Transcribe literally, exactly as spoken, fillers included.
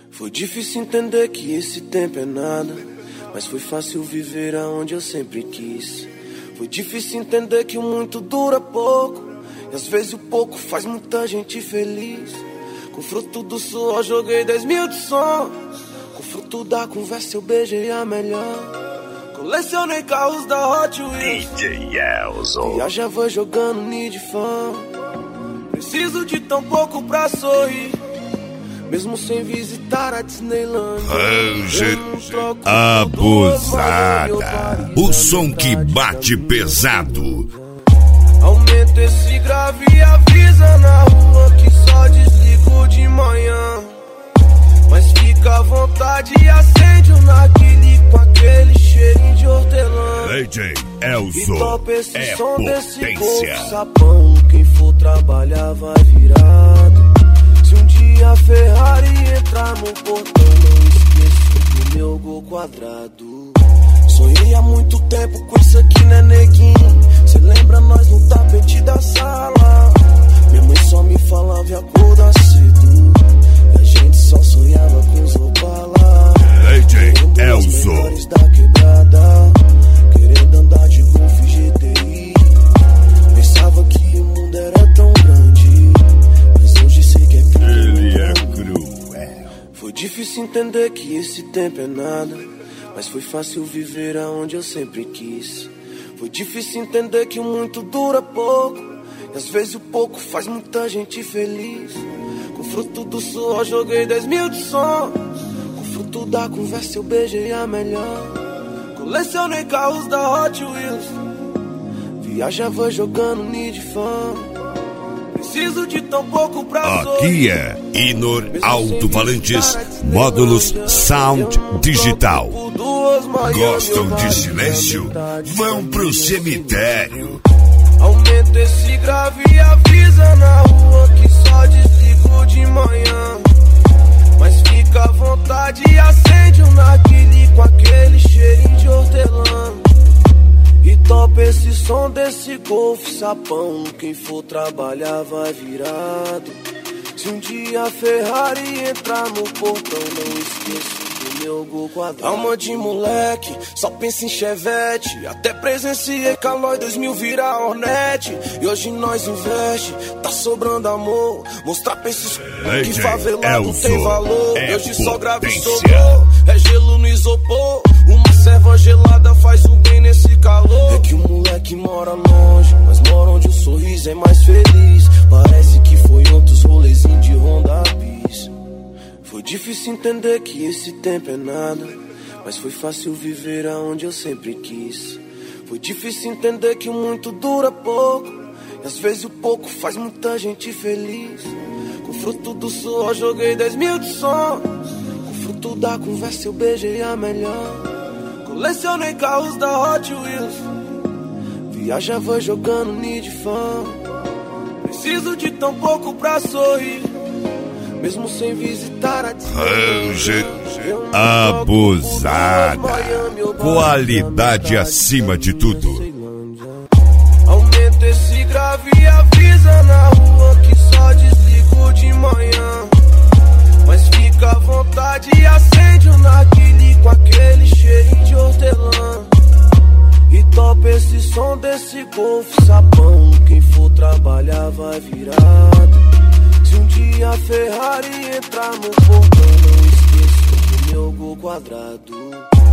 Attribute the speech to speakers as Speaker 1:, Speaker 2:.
Speaker 1: Foi difícil entender que esse tempo é nada, mas foi fácil viver aonde eu sempre quis. Foi difícil entender que o muito dura pouco, e às vezes o pouco faz muita gente feliz. Com fruto do suor joguei dez mil de sons, com fruto da conversa eu beijei a melhor. Colecionei carros da Hot Wheels,
Speaker 2: D J Elzo.
Speaker 1: viajava jogando Need Fan. Preciso de tão pouco pra sorrir, mesmo sem visitar a Disneyland.
Speaker 2: Ranger abusada. O som que bate pesado.
Speaker 1: Aumenta esse grave e avisa na rua que só desligo de manhã. Mas fica à vontade e acende um narguilé com aquele cheirinho de hortelã.
Speaker 2: D J Elzo
Speaker 1: E topa esse
Speaker 2: é
Speaker 1: som desse
Speaker 2: potência.
Speaker 1: golfe sapão. Quem for trabalhar vai virado. Se um dia a Ferrari entrar no portão, não esqueço do meu gol quadrado. Sonhei há muito tempo com isso aqui, né, neguinho? Cê lembra nós no tapete da sala? Minha mãe só me falava e acordar cedo, e a gente só sonhava com os Opala.
Speaker 2: D J
Speaker 1: Os
Speaker 2: Elzo.
Speaker 1: melhores da quebrada, querendo andar de Golf G T I. Pensava que o mundo era tão grande, mas hoje sei que é cruel.
Speaker 2: Ele é cruel.
Speaker 1: Foi difícil entender que esse tempo é nada, mas foi fácil viver aonde eu sempre quis. Foi difícil entender que o muito dura pouco, e às vezes o pouco faz muita gente feliz. Com fruto do suor joguei dez mil de sons, com fruto da conversa eu beijei a melhor. Colecionei carros da Hot Wheels, viajava jogando Need Fan. Preciso de tão pouco pra sorrir.
Speaker 2: Aqui é Inor Alto-Falantes, módulos Sound Digital. Gostam de silêncio? Vão pro cemitério.
Speaker 1: Aumenta esse grave e avisa na rua que só desligo de manhã. Mas fica à vontade e acende um narguilé com aquele cheirinho de hortelã. E topa esse som desse golfe sapão. Quem for trabalhar vai virado. Se um dia a Ferrari entrar no portão, não esqueço do meu gol quadrado. Alma de moleque, só pensa em Chevette. Até presenciei Calói dois mil virar Hornet. E hoje nós investe, tá sobrando amor. Mostrar pra esses que favelado tem valor.
Speaker 2: É
Speaker 1: hoje só grave
Speaker 2: potência.
Speaker 1: sobrou, é gelo no isopor. Uma serva gelada faz um bem nesse calor. É que o moleque mora longe, mas mora onde o sorriso é mais feliz. Parece que foi outros rolezinhos de Honda Bis. Foi difícil entender que esse tempo é nada, mas foi fácil viver aonde eu sempre quis. Foi difícil entender que o muito dura pouco, e às vezes o pouco faz muita gente feliz. Com fruto do suor joguei dez mil de sons, com fruto da conversa eu beijei a melhor. Colecionei carros da Hot Wheels, viajava jogando Need Fan. Preciso de tão pouco pra sorrir, mesmo sem visitar a
Speaker 2: Ranger abusada. Qualidade acima de tudo.
Speaker 1: Aumenta esse grave e avisa na rua que só desligo de manhã. Mas fica à vontade e acende um narguilé com aquele cheirinho de hortelã. E topa esse som desse golfe sapão. Quem for trabalhar vai virado. Se um dia a Ferrari entrar no portão, não esqueço do meu gol quadrado.